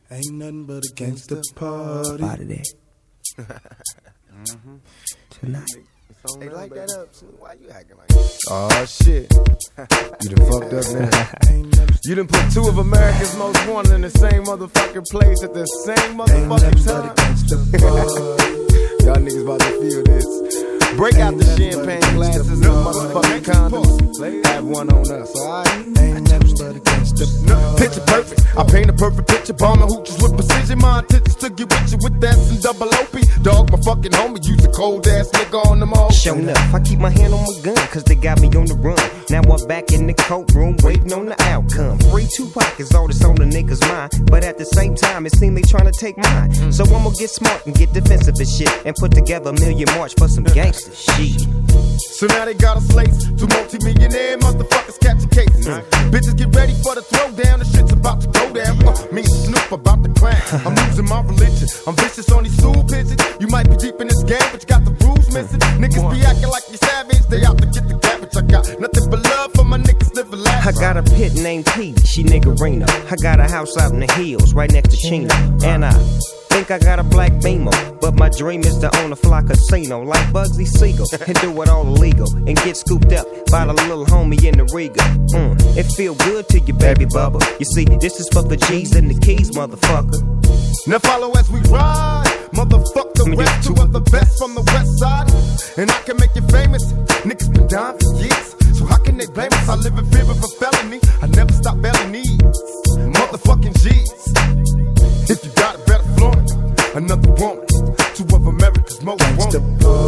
Ain't nothing but a gangsta party. Out of there. Tonight. Hey, like that up. Why you acting like that? Oh shit. You done fucked up now. You done put two of America's most wanted in the same motherfucking place at the same motherfucking time. Y'all niggas about to feel this. Break out the champagne glasses and motherfucking condoms. Have one on us, alright? Picture perfect. I paint a perfect picture. Bombing hooches with precision. My intentions to get with you with that and double OP. Dog, my fucking homie. Use a cold ass nigga on them all. Show enough. I keep my hand on my gun, cause they got me on the run. Now I'm back in the courtroom, waiting on the outcome. Free Tupac is all that's on the niggas' mind. But at the same time, it seems they trying to take mine. So I'ma get smart and get defensive and shit. And put together a million march for some gangster shit. So now they got us laced. Two multi-millionaire motherfuckers catching cases. Bitches get ready for the throwdown. The shit's about to go down. Me and Snoop about to climb. I'm losing my religion. I'm vicious on these stool pigeons. You might be deep in this game, but you got the rules missing. Niggas be acting like you savage. They out to get the cabbage. I got nothing but love for my niggas living life. I got a pit named P, she niggerina. I got a house out in the hills, right next to Chino. And I think I got a black Beamer, but my dream is to own a fly casino like Bugsy Siegel and do it all illegal and get scooped up by the little homie in the Riga. It feel good to you, baby bubba. You see, this is for the G's and the keys, motherfucker. Now follow as we ride, motherfuck the rest. Two of the best from the west side, and I can make you famous. Niggas been dying for years, so how can they blame us? I live in fear of a felony. I never stop belly knees, motherfucking G's. If you got it, better flaunt it. Another woman, two of America's most wanted.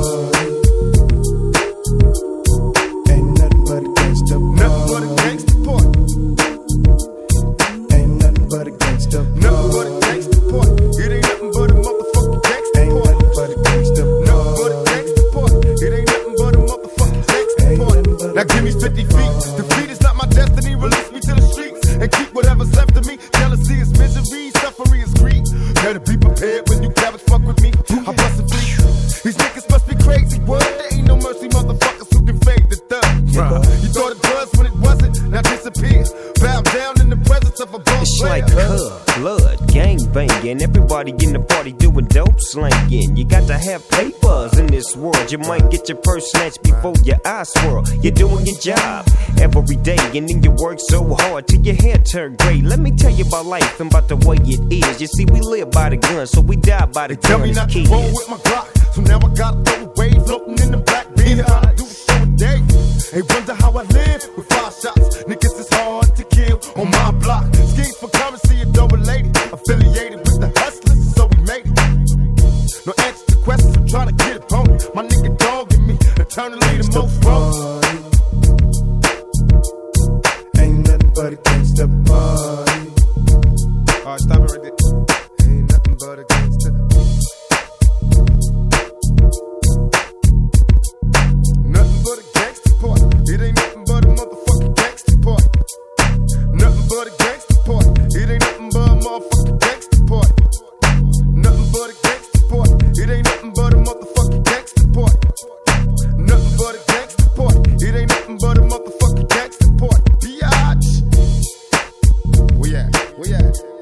Ain't nothing but a gangsta party. Nothing but a gangsta party. Ain't nothing but a gangsta party. Nothing but a gangsta party. It ain't nothing but a motherfucking gangsta Ain't party. nothing but a gangsta party. Nothing but a gangsta party. It ain't nothing but a motherfucking gangsta party. Now give me 50 feet. Defeat is not my destiny. Release me to the streets and keep whatever's left of me. Jealousy is misery. Suffering is greed. Better be prepared when you cabbage fuck with me. I bust a beat. These niggas must be crazy. Word, there ain't no mercy, motherfuckers who can fade the thug. You thought it was when it wasn't. Now disappear. Bow down in the presence of a boss. It's like blood, gang banging. Everybody in the party doing dope slanging. You got to have papers in this world. You might get your purse snatched before your eyes swirl. You're doing your job every day, and then you work so hard till your hair turn gray. Let me tell you about life and about the way it is. You see, we live by the gun, so we die by the gun. Tell me not to roll with my Glock, so now I gotta throw away, floating in the black bean. All I do is show a day. They wonder how I live with 5 shots. Niggas is hard to kill on my block. Schemes for currency and double related, affiliated with the hustlers, so we made it. No answer to questions, I'm trying to get it on me. My nigga dogging me, eternally the most wrong. Ain't nothing but a gangsta party. Alright, stop it right there. Ain't nothing but a gangsta. Nothing but a gangsta party. It ain't nothing but a motherfucking gangsta party. Nothing but a gangsta party. It ain't nothing but a motherfucking gangsta party. Nothing but a gangsta party. It ain't nothing but a motherfucking gangsta party. Nothing but a gangsta party. It ain't nothing but a motherfucking gangsta party. Biatch. Where you at?